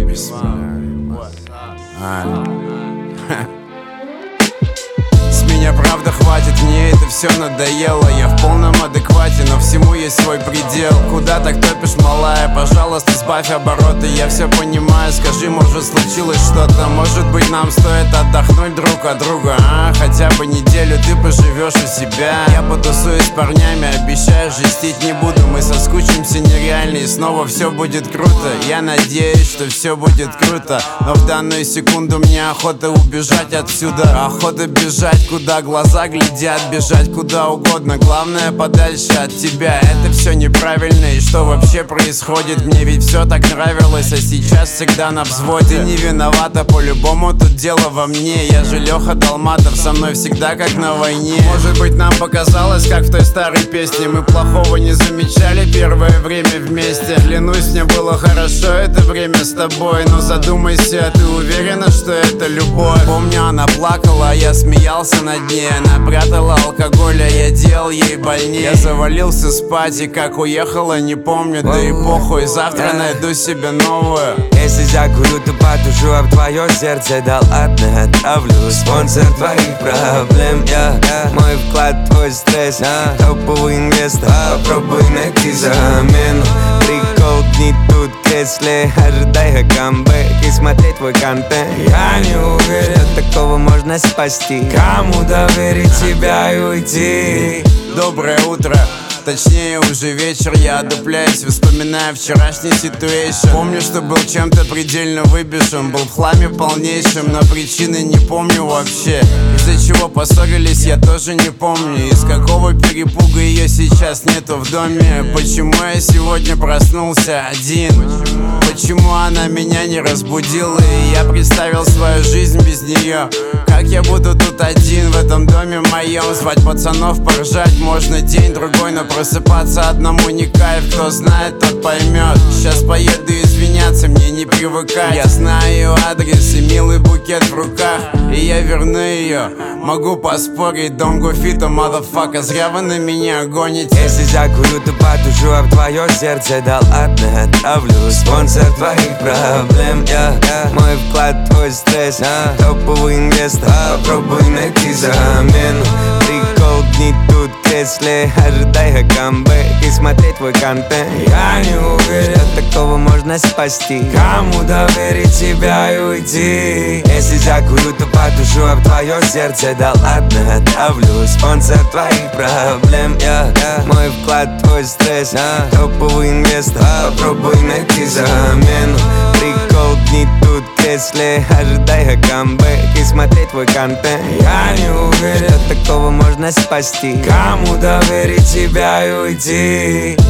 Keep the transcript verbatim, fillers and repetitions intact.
С меня правда хватит, мне это все надоело. Я в полном адеквате, но всему есть свой предел. Куда так топишь, малая? Пожалуйста, сбавь обороты. Я все понимаю, скажи, может случилось что-то. Может быть, нам стоит отдохнуть друг от друга, а? Хотя бы неделю ты поживешь у себя. Я потусуюсь с парнями, обещаю, жестить не буду. Мы соскучимся нереально и снова все будет круто. Я надеюсь, что все будет круто, но в данную секунду мне охота убежать отсюда. Охота бежать, куда глаза глядят, бежать куда угодно, главное подальше от тебя. Это все неправильно, и что вообще происходит? Мне ведь все так нравилось, а сейчас всегда на взводе. Ты не виновата, по-любому тут дело во мне. Я же Леха Долматов, со мной всегда как на войне. Может быть, нам показалось, как в той старой песне. Мы плохого не замечали первое время вместе. Клянусь, мне было хорошо это время с тобой. Но задумайся, ты уверена, что это любовь? Помню, она плакала, а я смеялся над ней. Она прятала алкоголь, а я делал ей больнее. Я завалился спать, и как уехала, не помню. Да и похуй, завтра найду себе новую. Если закурю, то потушу, а в твое сердце да ладно отправлю. Спонсор твоих проблем, я yeah. Мой вклад, твой стресс, yeah. Топовый инвестор, попробуй найти замену. Прикол дни тут в кресле, ожидай камбэк и смотреть твой контент. Я не уверен, что такого можно спасти. Кому доверить себя и уйти? Доброе утро, точнее уже вечер. Я одупляюсь, вспоминая вчерашний ситуэйшн. Помню, что был чем-то предельно выбежен. Был в хламе полнейшем, но причины не помню вообще. Из-за чего поссорились, я тоже не помню. Из какого перепуга ее сейчас нету в доме. Почему я сегодня проснулся один? Почему она меня не разбудила? И я представил свою жизнь без нее. Как я буду тут один в этом доме моем? Звать пацанов, поржать можно день-другой, но просыпаться одному не кайф. Кто знает, тот поймет. Сейчас поеду извиняться, мне не привыкать. Я знаю ее адрес и милый букет в руках, и я верну ее. Могу поспорить, don't go fit a motherfucker. Зря вы на меня гоните. Если закурю, то потушу, а в твое сердце да ладно отправлю. Спонсор твоих проблем, я yeah. Мой вклад, твой стресс, yeah. Топовый инвестор, попробуй найти замену. Прикол дни тут в кресле, ожидай камбэк и смотреть твой контент. Я не уверен, что такого можно спасти. Кому доверить себя и уйти? Если закурю, то потушу, а в твое сердце да ладно отправлю. Спонсор твоих проблем, я yeah. Мой вклад, твой стресс, yeah. Топовый инвестор, попробуй найти замену. Прикол дни тут в кресле, ожидай камбэк и смотреть твой контент. Я не уверен, что такого можно спасти. Кому доверить себя и уйти?